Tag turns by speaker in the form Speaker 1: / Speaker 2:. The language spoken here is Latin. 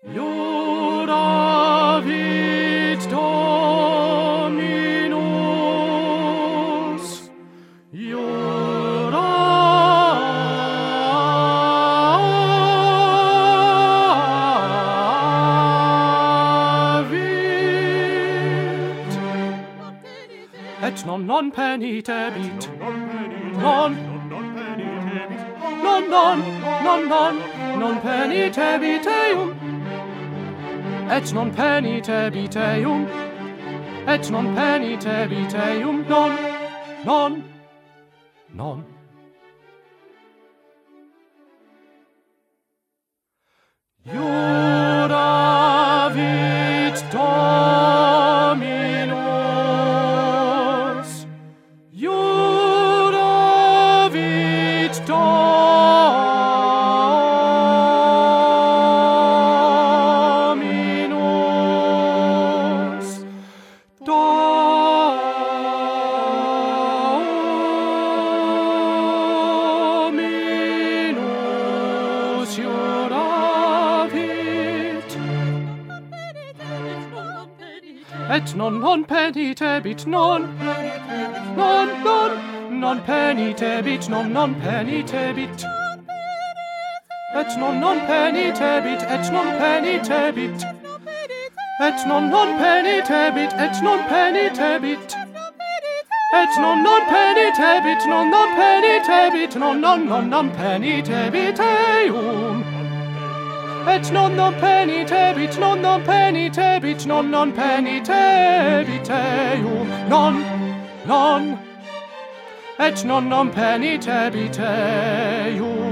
Speaker 1: Iuravit Dominus, iuravit, et non penitebit, non penitebit eum, et non penitebit eum, et non penitebit eum, non. Iuravit Dominus, iuravit Dominus, iuravit, et non penitebit, non penitebit, non penitebit, et non penitebit, et non penitebit, et non penitebit, et non penitebit, et non penitebit, non penitebit, non penitebit eum, et non penitebit, non penitebit, non penitebit eum, non, et non penitebit eum.